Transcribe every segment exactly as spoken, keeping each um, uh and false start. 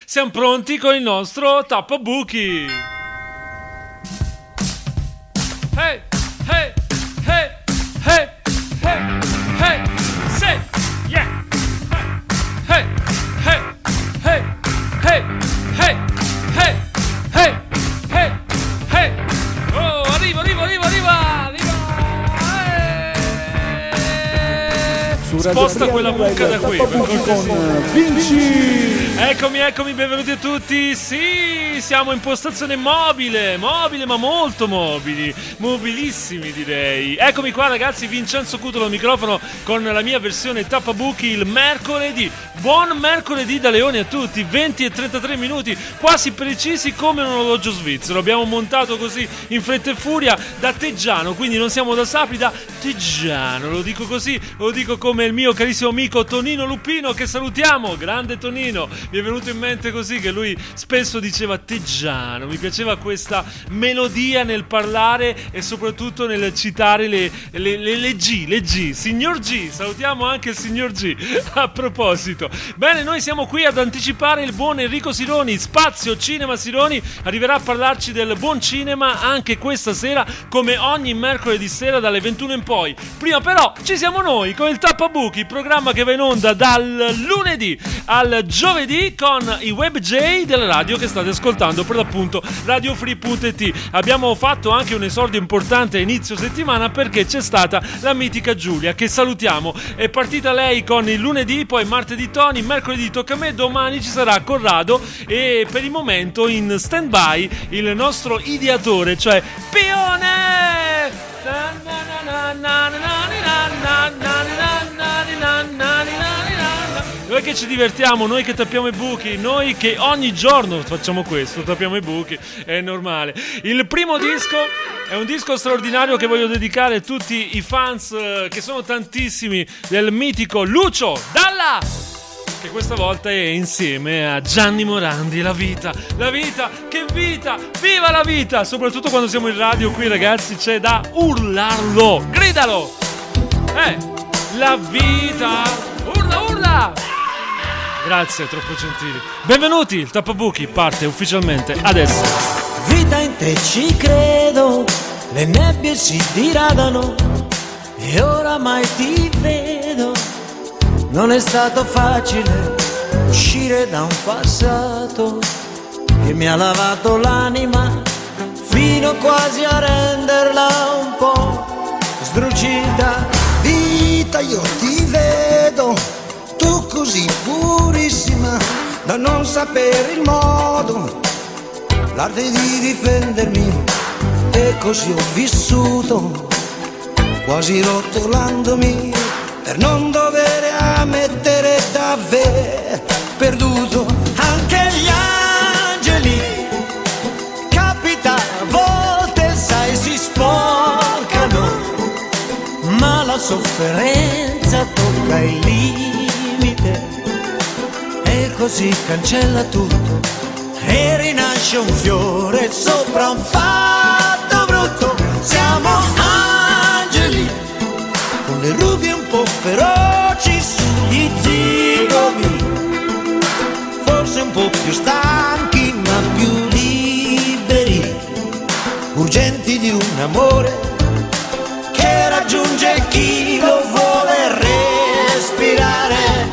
siamo pronti con il nostro tappabuchi. Hey, hey, hey, hey, hey, hey, say, yeah. Hey, hey, hey, hey, hey, hey, hey, hey, hey. Oh, arriva, arriva, arriva, arriva, arriva. Sposta quella mucca da qui, per cortesia. Vinci! Eccomi, eccomi, benvenuti a tutti. Sì, siamo in postazione mobile, mobile ma molto mobili, mobilissimi direi. Eccomi qua ragazzi, Vincenzo Cutolo al microfono con la mia versione tappabuchi il mercoledì. Buon mercoledì da Leone a tutti, venti e trentatré minuti, quasi precisi come un orologio svizzero. Abbiamo montato così in fretta e furia da Teggiano, quindi non siamo da Sapri, da Teggiano. Lo dico così, lo dico come il mio carissimo amico Tonino Lupino, che salutiamo, grande Tonino. Mi è venuto in mente così che lui spesso diceva Teggiano. Mi piaceva questa melodia nel parlare e soprattutto nel citare le, le, le, le G, le G. Signor G, salutiamo anche il signor G. A proposito, bene, noi siamo qui ad anticipare il buon Enrico Sironi. Spazio Cinema Sironi arriverà a parlarci del buon cinema anche questa sera, come ogni mercoledì sera dalle ventuno in poi. Prima però ci siamo noi con il Tappabuchi, programma che va in onda dal lunedì al giovedì con i web J della radio che state ascoltando, per l'appunto radio free punto it. Abbiamo fatto anche un esordio importante a inizio settimana perché c'è stata la mitica Giulia, che salutiamo. È partita lei con il lunedì, poi martedì Tony, mercoledì tocca a me, domani ci sarà Corrado e per il momento in stand by il nostro ideatore, cioè Pione. Noi che ci divertiamo, noi che tappiamo i buchi, noi che ogni giorno facciamo questo, tappiamo i buchi, è normale. Il primo disco è un disco straordinario che voglio dedicare a tutti i fans, che sono tantissimi, del mitico Lucio Dalla, che questa volta è insieme a Gianni Morandi. La vita, la vita, che vita, viva la vita! Soprattutto quando siamo in radio qui ragazzi c'è da urlarlo, gridalo! Eh, la vita, urla, urla! Grazie, troppo gentili. Benvenuti, il Tappabuchi parte ufficialmente adesso. Vita in te ci credo, le nebbie si diradano e oramai ti vedo. Non è stato facile uscire da un passato che mi ha lavato l'anima fino quasi a renderla un po' sdrucita. Vita, io ti vedo, tu così purissima da non sapere il modo, l'arte di difendermi, e così ho vissuto, quasi rotolandomi per non dover ammettere d'aver perduto. Anche gli angeli, capita a volte, sai, si sporcano, ma la sofferenza tocca il limite e così cancella tutto e rinasce un fiore sopra un fatto brutto. Siamo angeli con le rughe un po' feroci sugli zigomi, forse un po' più stanchi ma più liberi, urgenti di un amore che raggiunge chi lo vuole respirare.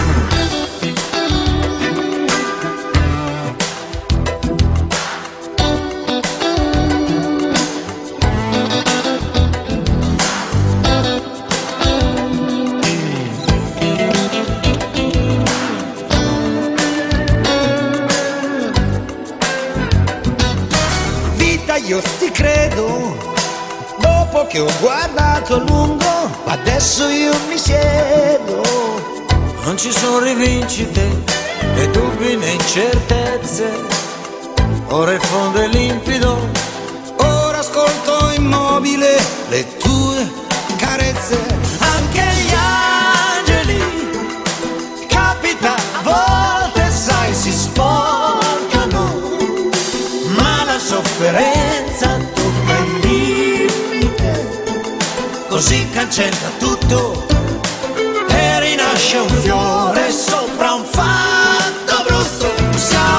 Io ti credo, dopo che ho guardato a lungo, adesso io mi siedo. Non ci sono rivincite, né dubbi né incertezze, ora il fondo è limpido, ora ascolto immobile le tue carezze. anche gli angeli, capita a volte, sai, si sporcano, ma la sofferenza tocca il limite, così cancella tutto e rinasce un fiore sopra un fatto brutto. Siamo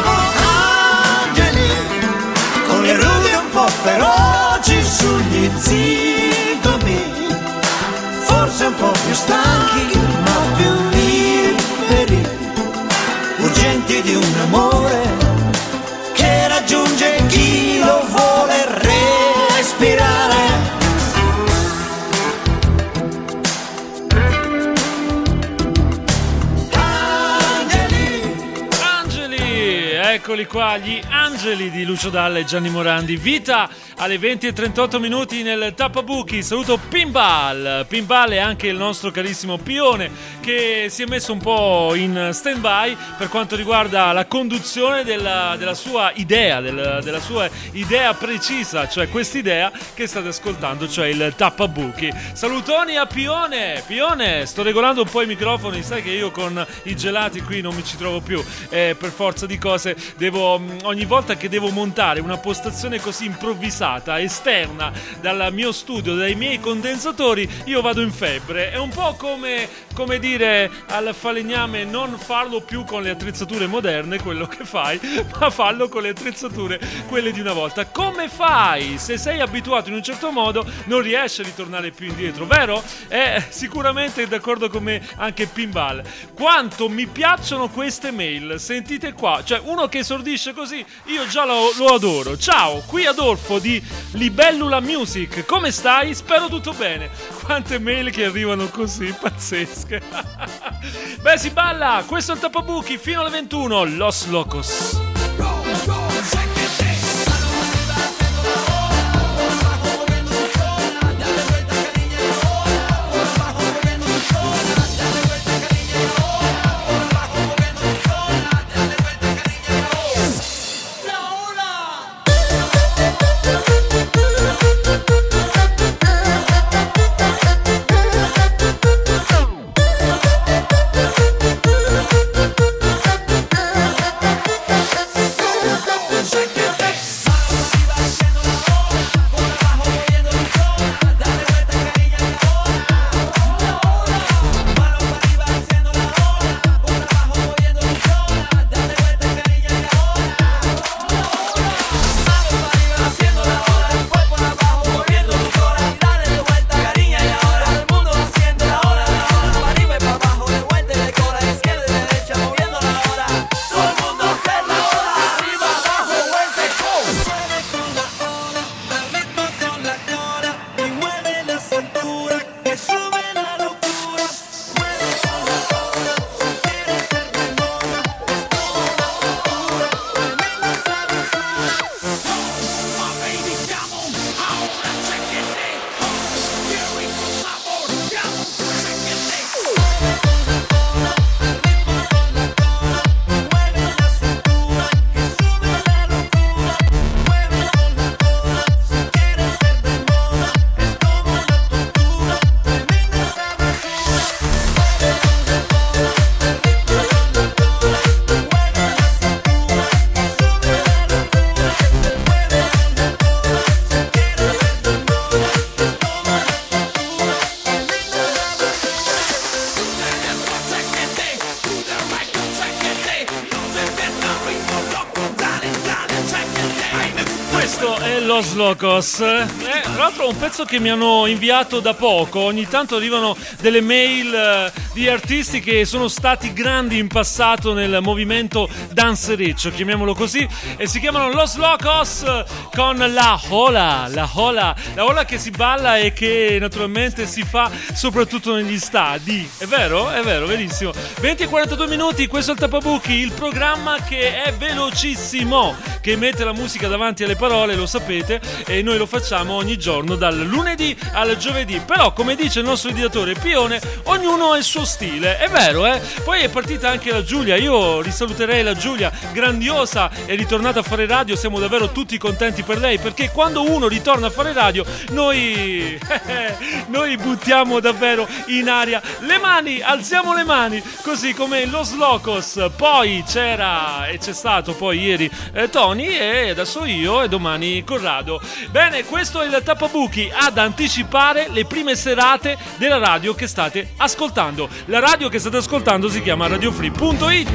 po' più stanchi, ma più liberi, urgenti di un amore che raggiunge chi lo vuole respirare. Eccoli qua, gli angeli di Lucio Dalla e Gianni Morandi. Vita alle venti e trentotto minuti nel Tappabuchi. Saluto Pinball. Pinball è anche il nostro carissimo Pione, che si è messo un po' in stand by per quanto riguarda la conduzione della, della sua idea, del, della sua idea precisa, cioè quest'idea che state ascoltando, cioè il Tappabuchi. Salutoni a Pione. Pione, sto regolando un po' i microfoni, sai che io con i gelati qui non mi ci trovo più, eh, per forza di cose. Devo, ogni volta che devo montare una postazione così improvvisata, esterna dal mio studio, dai miei condensatori, io vado in febbre. È un po' come, come dire al falegname: non farlo più con le attrezzature moderne, quello che fai, ma fallo con le attrezzature, quelle di una volta. Come fai? Se sei abituato in un certo modo, non riesci a ritornare più indietro, vero? È sicuramente d'accordo con me anche Pinball. Quanto mi piacciono queste mail, sentite qua, cioè uno che esordisce così, io già lo, lo adoro. Ciao, qui Adolfo di Libellula Music, come stai? Spero tutto bene. Quante mail che arrivano così, pazzesche. Beh, si balla, questo è il Tappabuchi fino alle ventuno, Los Locos. Los Locos, eh, tra l'altro un pezzo che mi hanno inviato da poco. Ogni tanto arrivano delle mail eh, di artisti che sono stati grandi in passato nel movimento danzereccio, chiamiamolo così, e si chiamano Los Locos con la Hola, la Hola, la Hola che si balla e che naturalmente si fa soprattutto negli stadi. È vero? È vero, verissimo. venti e quarantadue minuti, questo è il Tappabuchi, il programma che è velocissimo, che mette la musica davanti alle parole, lo sapete, e noi lo facciamo ogni giorno dal lunedì al giovedì. Però, come dice il nostro ideatore Pione, ognuno ha il suo stile. È vero, eh? Poi è partita anche la Giulia. Io risaluterei la Giulia, grandiosa, è ritornata a fare radio. Siamo davvero tutti contenti per lei, perché quando uno ritorna a fare radio noi noi buttiamo davvero in aria le mani, alziamo le mani, così come Los Locos. Poi c'era e c'è stato poi ieri eh, Tony, e adesso io, e domani Corrado. Bene, questo è il Tappabuchi ad anticipare le prime serate della radio che state ascoltando. La radio che state ascoltando si chiama radio free punto it.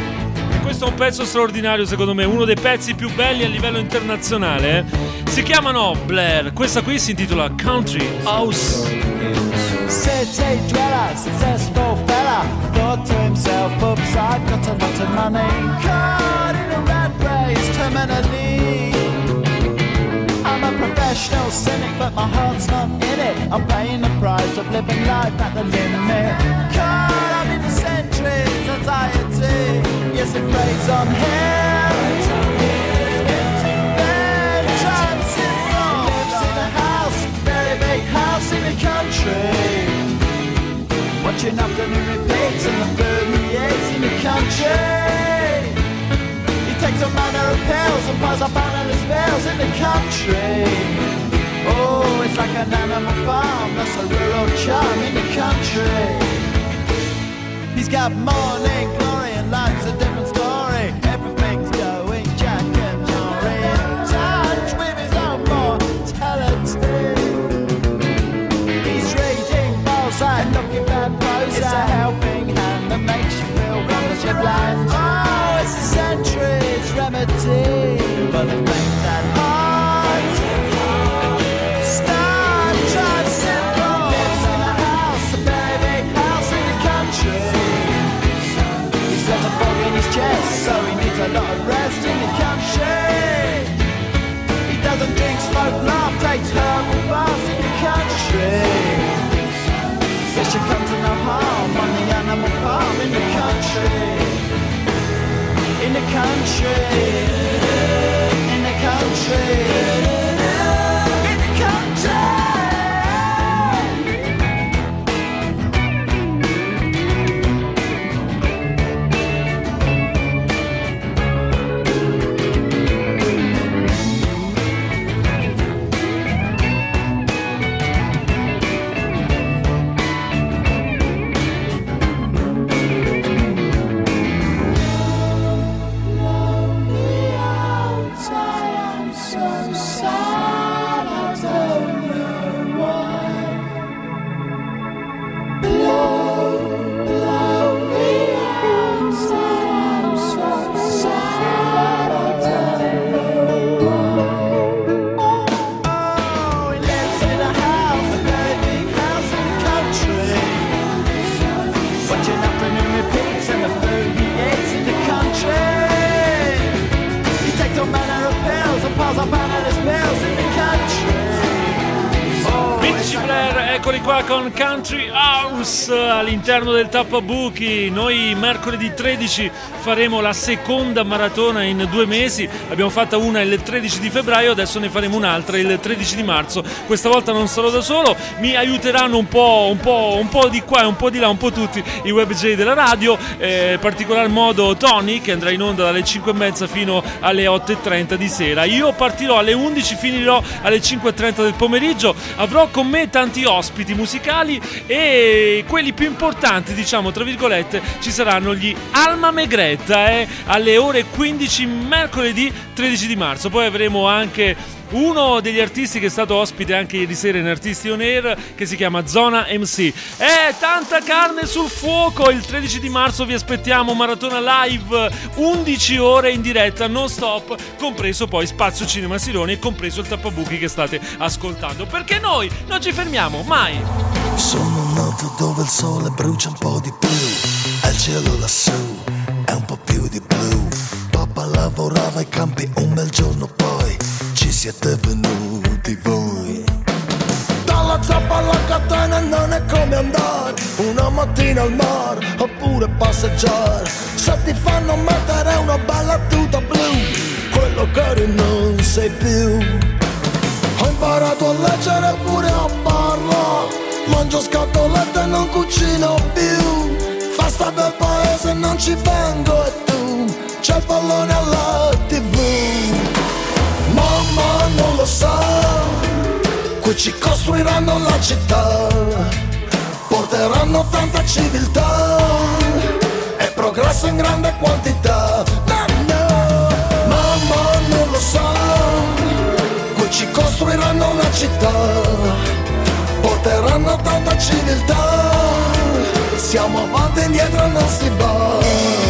Questo è un pezzo straordinario, secondo me, uno dei pezzi più belli a livello internazionale, eh? Si chiamano Blair. Questa qui si intitola Country House. city dweller, successful fella, thought to himself, oops, I've got a lot of money. Caught in a rat race, terminally. I'm a professional cynic, but my heart's not in it. I'm paying the price of living life at the limit. Caught up in the centuries, anxiety. Yes, it preys on him. Then Trump syndrome lives in a house, very big house in the country. Watching afternoon repeats and the food he eats in the country. He takes a manner of pills and piles up analyst bills in the country. Oh, it's like an animal farm, that's a rural charm in the country. He's got morning glory and life's a different story. Everything's going Jack and Jory in touch with his own mortality. He's reading balls and looking bad pose. It's a helping hand that makes you feel wonderfully blind. Oh, it's a century's remedy for the things that heart. Star Trek syndrome lives in a house, a very big house in the country. He's got a bug in his chest, so he needs a lot of rest in the country. He doesn't drink, smoke, laugh, takes herbal baths in the country. Fish should come to no harm on the animal farm in the country. In the country, in the country, in the country. Eccoli qua con Country House all'interno del Tappabuchi. Noi mercoledì tredici faremo la seconda maratona in due mesi. Abbiamo fatta una il tredici di febbraio, adesso ne faremo un'altra il tredici di marzo. Questa volta non sarò da solo, mi aiuteranno un po', un po', un po' di qua e un po' di là, un po' tutti i web J della radio, eh, in particolar modo Tony, che andrà in onda dalle cinque e mezza fino alle otto e trenta di sera. Io partirò alle undici, finirò alle cinque e trenta del pomeriggio. Avrò con me tanti ospiti musicali e quelli più importanti, diciamo tra virgolette, ci saranno gli Alma Megretta eh, alle ore quindici mercoledì tredici di marzo. Poi avremo anche uno degli artisti che è stato ospite anche ieri sera in Artisti On Air, che si chiama Zona M C. Eh, tanta carne sul fuoco. Il tredici di marzo vi aspettiamo, maratona live, undici ore in diretta non stop, compreso poi Spazio Cinema Sironi e compreso il Tappabuchi che state ascoltando, perché noi non ci fermiamo mai. Sono nato dove il sole brucia un po' di più e il cielo lassù è un po' più di blu. Papà lavorava ai campi, un bel giorno poi ci siete venuti voi. Dalla zappa alla catena non è come andare una mattina al mare oppure passeggiare. Se ti fanno mettere una bella tuta blu, quello che non sei più. Ho imparato a leggere pure a parlare, mangio scatolette e non cucino più. Festa del paese non ci vengo e tu c'è il pallone alla tivù. Mamma non lo sa, qui ci costruiranno la città, porteranno tanta civiltà e progresso in grande quantità. No, no. Mamma non lo sa, qui ci costruiranno una città, porteranno tanta civiltà, siamo avanti e indietro non si va.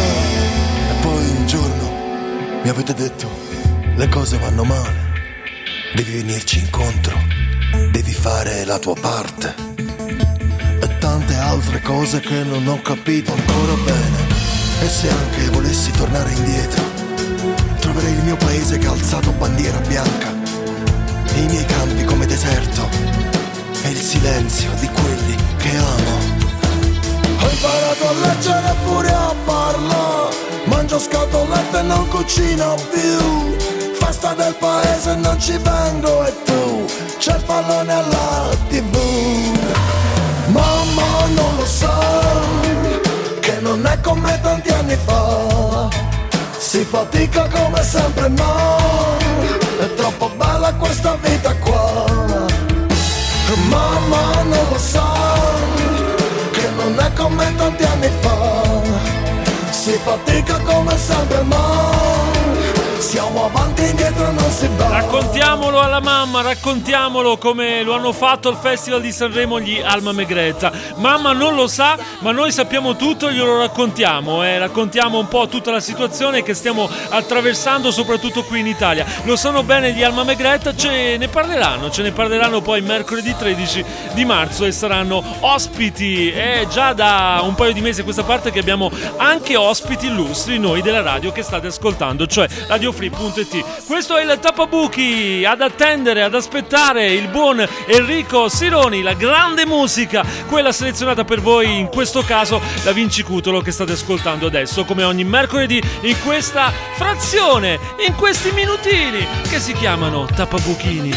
E poi un giorno mi avete detto le cose vanno male, devi venirci incontro, devi fare la tua parte. E altre cose che non ho capito ancora bene. E se anche volessi tornare indietro, troverei il mio paese che ha alzato bandiera bianca, i miei campi come deserto e il silenzio di quelli che amo. Ho imparato a leggere pure a parlare, mangio scatolette e non cucino più. Festa del paese non ci vengo e tu, c'è il pallone alla tivù. Mamma non lo sai, che non è come tanti anni fa, si fatica come sempre ma è troppo bella questa vita qua. Mamma non lo sai, che non è come tanti anni fa, si fatica come sempre ma siamo avanti e indietro non si va. Raccontiamolo alla mamma, raccontiamolo come lo hanno fatto al Festival di Sanremo gli Alma Megretta. Mamma non lo sa, ma noi sappiamo tutto, glielo raccontiamo, eh. Raccontiamo un po' tutta la situazione che stiamo attraversando, soprattutto qui in Italia. Lo sanno bene gli Alma Megretta, ce ne parleranno, ce ne parleranno poi mercoledì tredici di marzo e saranno ospiti. È già da un paio di mesi a questa parte che abbiamo anche ospiti illustri noi della radio che state ascoltando, cioè radio free punto it. Questo è il Tappabuchi, ad attendere, ad aspettare il buon Enrico Sironi, la grande musica, quella selezionata per voi, in questo caso la Vincicutolo che state ascoltando adesso, come ogni mercoledì in questa frazione, in questi minutini che si chiamano Tappabuchini.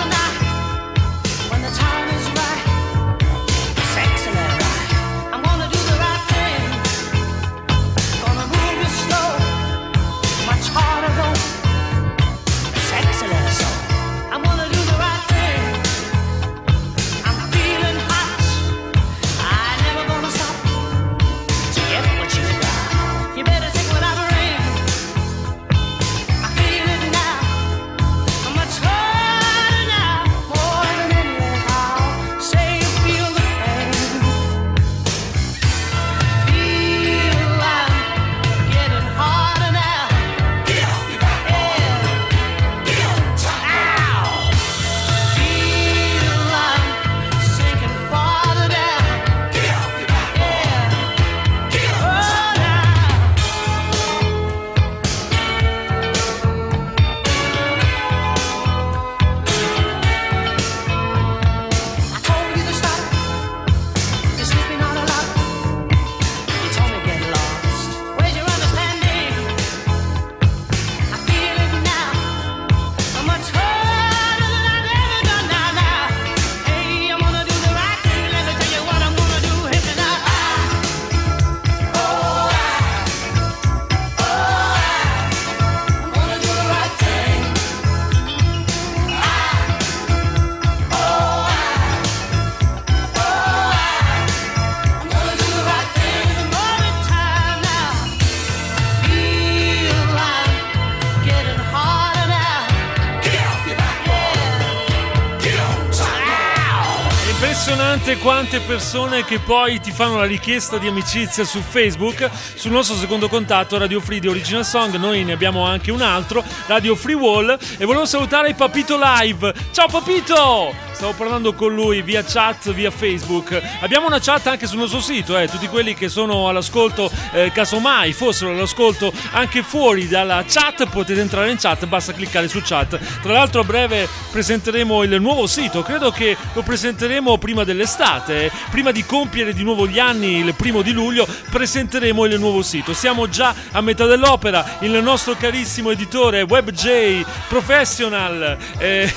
Impressionante quante persone che poi ti fanno la richiesta di amicizia su Facebook. Sul nostro secondo contatto, Radio Free di Original Song, noi ne abbiamo anche un altro, Radio Free Wall, e volevo salutare Papito Live. Ciao Papito! Stavo parlando con lui via chat, via Facebook. Abbiamo una chat anche sul nostro sito, eh. Tutti quelli che sono all'ascolto, eh, casomai fossero all'ascolto anche fuori dalla chat, potete entrare in chat, basta cliccare su chat. Tra l'altro a breve presenteremo il nuovo sito, credo che lo presenteremo prima dell'estate, eh. Prima di compiere di nuovo gli anni, il primo di luglio, presenteremo il nuovo sito. Siamo già a metà dell'opera, il nostro carissimo editore WebJ Professional, eh,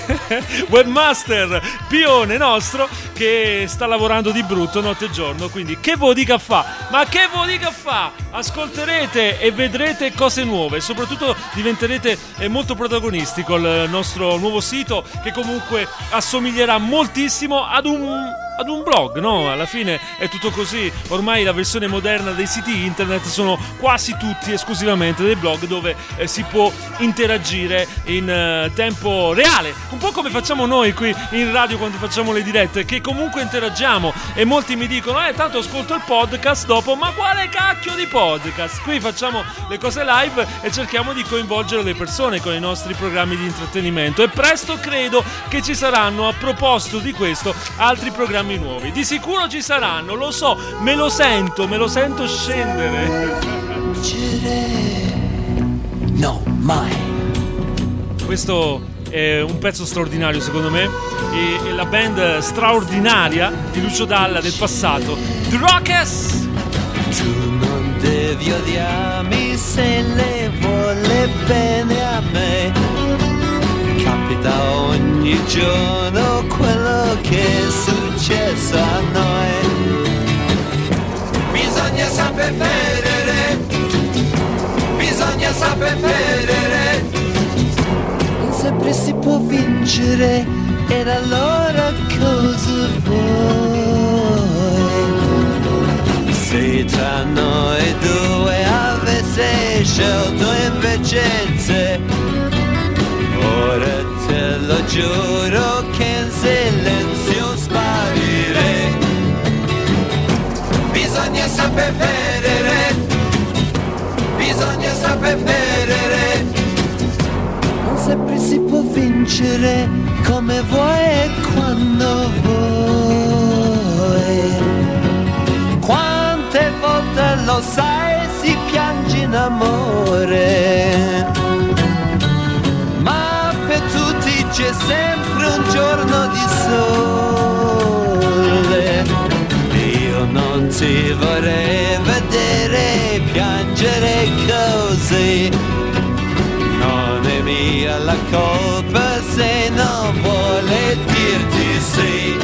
webmaster, pione nostro, che sta lavorando di brutto notte e giorno, quindi che vodica fa? Ma che vodica fa? Ascolterete e vedrete cose nuove, soprattutto diventerete molto protagonisti col nostro nuovo sito, che comunque assomiglierà moltissimo ad un ad un blog, no? Alla fine è tutto così. Ormai la versione moderna dei siti internet sono quasi tutti esclusivamente dei blog dove eh, si può interagire in eh, tempo reale, un po' come facciamo noi qui in radio quando facciamo le dirette, che comunque interagiamo, e molti mi dicono eh tanto ascolto il podcast dopo. Ma quale cacchio di podcast? Qui facciamo le cose live e cerchiamo di coinvolgere le persone con i nostri programmi di intrattenimento, e presto credo che ci saranno, a proposito di questo, altri programmi programmi nuovi. Di sicuro ci saranno, lo so, me lo sento, me lo sento scendere. No, mai. Questo è un pezzo straordinario secondo me, e, e la band straordinaria di Lucio Dalla del passato, The Rockets. Tu non devi odiarmi se le vuole bene a me. Capita ogni giorno quello che è successo a noi. Bisogna saper perdere, bisogna saper perdere. Non sempre si può vincere, ed allora cosa vuoi? Se tra noi due avesse scelto invece te, ora te lo giuro che in silenzio sparirei. Bisogna saper perdere, bisogna saper perdere. Non sempre si può vincere, come vuoi e quando vuoi. Quante volte lo sai si piange in amore, ma per tutti c'è sempre un giorno di sole. Io non ti vorrei vedere piangere così. Non è mia la colpa se non vuole dirti sì.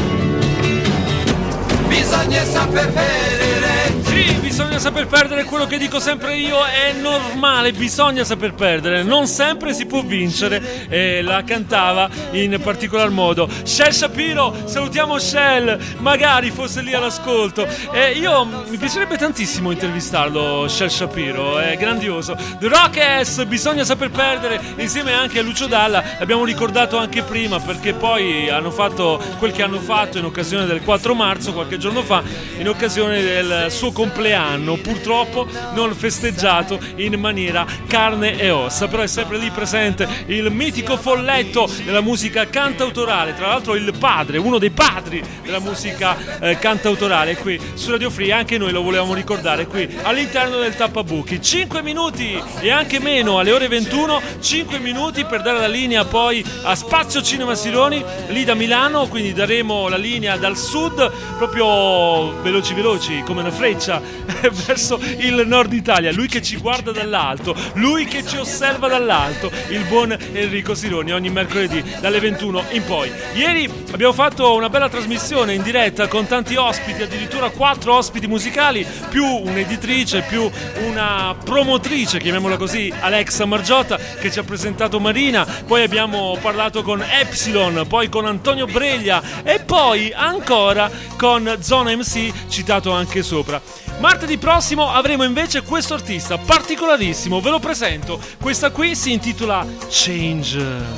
Bisogna saper perdere. Sì, bisogna saper perdere, quello che dico sempre io, è normale, bisogna saper perdere, non sempre si può vincere, e la cantava in particolar modo Shel Shapiro. Salutiamo Shel, magari fosse lì all'ascolto. E io mi piacerebbe tantissimo intervistarlo, Shel Shapiro, è grandioso. The Rockets, bisogna saper perdere, insieme anche a Lucio Dalla. L'abbiamo ricordato anche prima perché poi hanno fatto quel che hanno fatto in occasione del quattro marzo, qualche giorno fa, in occasione del suo compleanno, purtroppo non festeggiato in maniera carne e ossa, però è sempre lì presente il mitico folletto della musica cantautorale, tra l'altro il padre, uno dei padri della musica eh, cantautorale, qui su Radio Free. Anche noi lo volevamo ricordare qui all'interno del Tappabuchi. cinque minuti e anche meno alle ore ventuno, cinque minuti per dare la linea poi a Spazio Cinema Sironi lì da Milano, quindi daremo la linea dal sud proprio veloci veloci come una freccia verso il nord Italia. Lui che ci guarda dall'alto, lui che ci osserva dall'alto, il buon Enrico Sironi, ogni mercoledì dalle ventuno in poi. Ieri abbiamo fatto una bella trasmissione in diretta con tanti ospiti, addirittura quattro ospiti musicali, più un'editrice, più una promotrice, chiamiamola così, Alexa Margiotta, che ci ha presentato Marina. Poi abbiamo parlato con Epsilon, poi con Antonio Breglia e poi ancora con Zona M C, citato anche sopra. Martedì prossimo avremo invece questo artista particolarissimo, ve lo presento. Questa qui si intitola Change.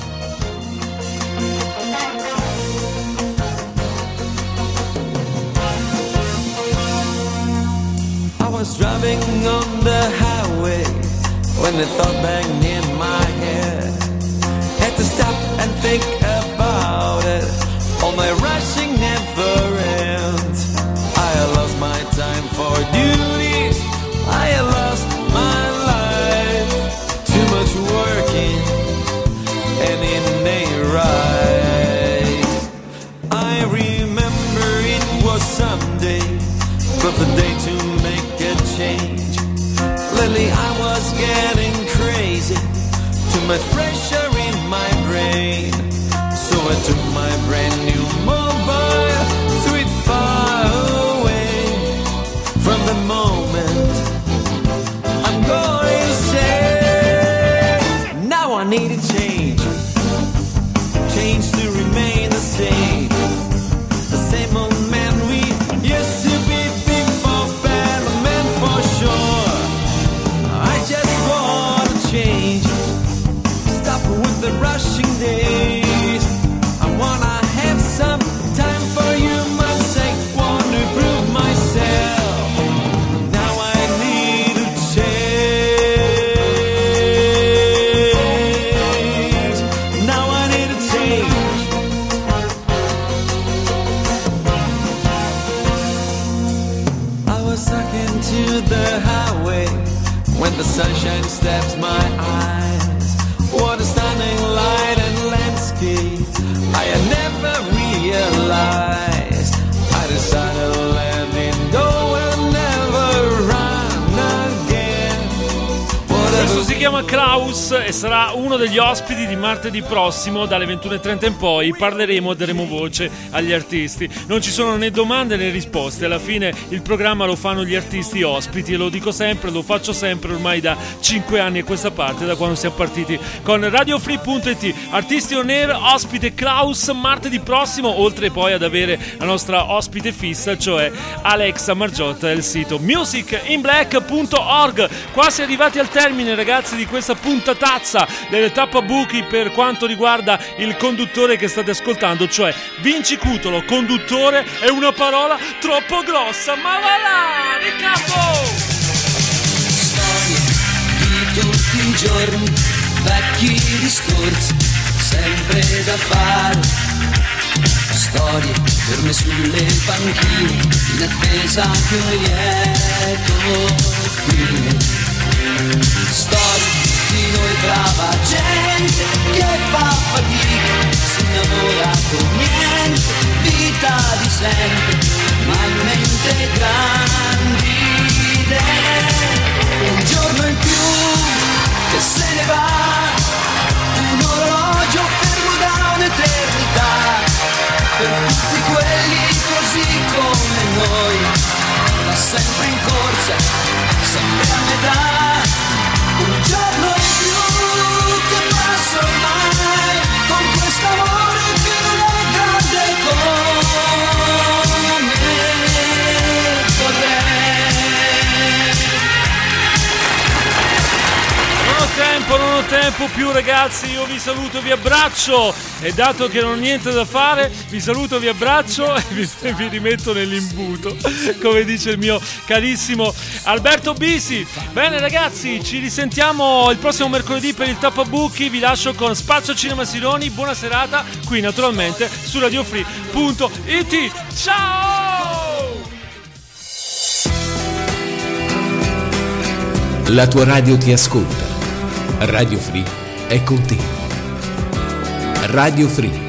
I was driving on the highway when the thought banged in my head. Had to stop and think about it. All my rushing never ends. I lost my time for duties. I lost my life. Too much working and it ain't right. I remember it was Sunday, but the day to make a change. Lately I was getting crazy. Too much pressure in my brain. So I took my brand new mobile, threw it far away from the moment I'm going to say. Now I need a change. Change to remain the same. The same old man we used to be before, better man for sure. I just want to change. Stop with the rushing days. I wanna have some time for you, my sake. Wanna prove myself. Now I need to change. Now I need to change. chiama Klaus e sarà uno degli ospiti di martedì prossimo dalle ventuno e trenta in poi. Parleremo e daremo voce agli artisti. Non ci sono né domande né risposte, alla fine il programma lo fanno gli artisti ospiti e lo dico sempre, lo faccio sempre ormai da cinque anni a questa parte, da quando siamo partiti con Radio Free punto it. Artisti on air, ospite Klaus martedì prossimo, oltre poi ad avere la nostra ospite fissa, cioè Alexa Margiotta del sito music in black punto org. Quasi arrivati al termine, ragazzi, di questa puntatazza del tappabuchi per quanto riguarda il conduttore che state ascoltando, cioè Vinci Cutolo. Conduttore è una parola troppo grossa, ma va là, Riccardo! Storie di tutti i giorni, vecchi discorsi, sempre da fare. Storie ferme sulle panchine, in attesa che un lieto fine. Storie di noi brava gente che fa fatica, si innamora con niente, vita di sempre, ma in mente grandi idee. Un giorno in più che se ne va, un orologio fermo da un'eternità. Per tutti quelli così come noi, va sempre in corsa, sempre a metà. Un giorno in più che passa ormai, con quest'amore che non è grande come vorrei. Non ho tempo, non ho tempo più, ragazzi, io vi saluto, vi abbraccio e dato che non ho niente da fare, vi saluto, vi abbraccio e vi, vi rimetto nell'imbuto, come dice il mio carissimo Alberto Bisi. Bene, ragazzi, ci risentiamo il prossimo mercoledì per il Tappabuchi, vi lascio con Spazio Cinema Sironi, buona serata qui naturalmente su Radio Free punto it. Ciao! La tua radio ti ascolta. Radio Free è con te. Radio Free